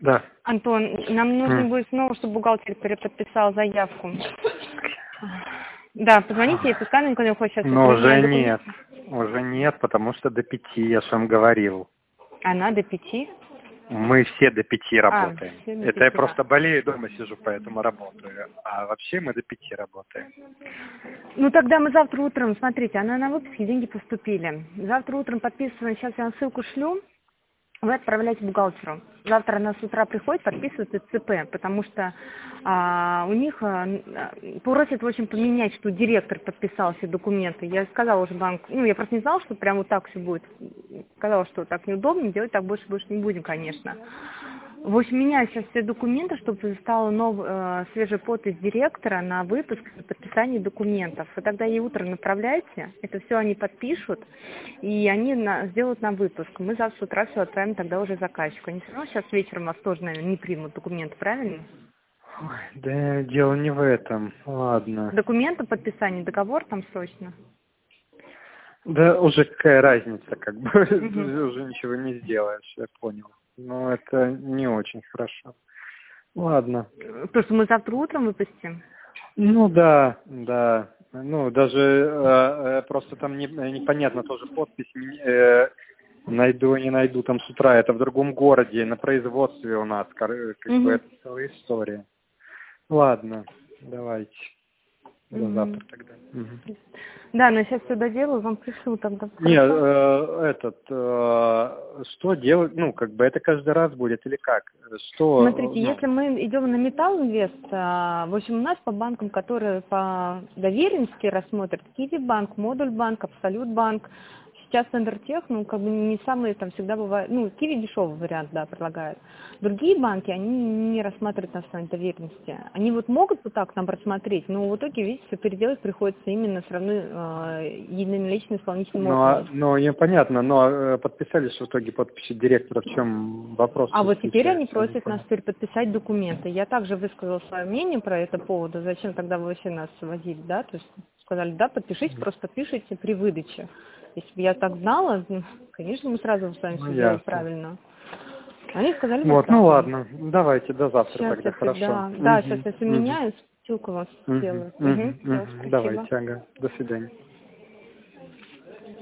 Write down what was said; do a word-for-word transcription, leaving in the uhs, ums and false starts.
Да. Антон, нам нужно М. будет снова, чтобы бухгалтер переподписал заявку. Да, позвоните ей, пускай она никуда не уходит сейчас. Но уже нет. Уже нет, потому что до пяти, я же вам говорил. Она до пяти? Мы все до пяти работаем. А, все до Это пяти. я просто болею, дома сижу, поэтому работаю. А вообще мы до пяти работаем. Ну тогда мы завтра утром, смотрите, она на выпуске, деньги поступили. Завтра утром подписываем, сейчас я вам ссылку шлю. Вы отправляете бухгалтеру. Завтра она с утра приходит, подписывает ЦП, потому что а, у них а, просят очень поменять, что директор подписал все документы. Я сказала уже банку, ну я просто не знала, что прям вот так все будет. Сказала, что так неудобно, делать так больше больше не будем, конечно. В общем, меняю сейчас все документы, чтобы стала нов, э, свежая подпись директора на выпуск и подписание документов. Вы тогда ей утром направляете, это все они подпишут, и они на, сделают на выпуск. Мы завтра с утра все отправим тогда уже заказчику. Они все равно сейчас вечером вас тоже, наверное, не примут документы, правильно? Ой, да дело не в этом. Ладно. Документы, подписание, договор там срочно? Да уже какая разница, как бы, Угу. уже ничего не сделаешь, я понял. Но это не очень хорошо. Ладно. То, что мы завтра утром выпустим? Ну да, да. Ну даже э, э, просто там не, непонятно тоже подпись. Э, найду, не найду там с утра. Это в другом городе, на производстве у нас. Как, как бы Угу. это целая история. Ладно, давайте. До Угу. завтра тогда. Угу. Да, но я сейчас все доделаю, вам пришлю тогда. Не, Хорошо? э, этот, э, что делать, ну, как бы это каждый раз будет или как? Что, Смотрите, ну, если мы идем на Металл Инвест, а, в общем, у нас по банкам, которые по доверенности рассмотрят, Киви-банк, Модуль-банк, Абсолют-банк, сейчас Центртех, ну, как бы не самые там всегда бывают, ну, Киви дешевый вариант, да, предлагают. Другие банки, они не рассматривают на основании доверенности. Они вот могут вот так нам рассмотреть, но в итоге, видите, все переделать приходится именно все равно э, единоличным исполнительным ну, а- органом. ну, непонятно, но э, подписались в итоге подписи директора, в чем вопрос А вот теперь они заключается, я не просят нас понял. теперь подписать документы. Я также высказала свое мнение про это поводу. Зачем тогда вы вообще нас возили, да? То есть сказали, да, подпишите, просто подпишите при выдаче. Если бы я так знала, ну, конечно, мы сразу с вами Ну, все делали ясно. правильно. Они сказали вот Вот, ну так. ладно, давайте до завтра Сейчас тогда, я хорошо. всегда... Да, сейчас Угу, я все угу, меняю, ссылку вас угу, сделаю. Угу, угу, все, угу. спасибо. Давайте, ага, до свидания.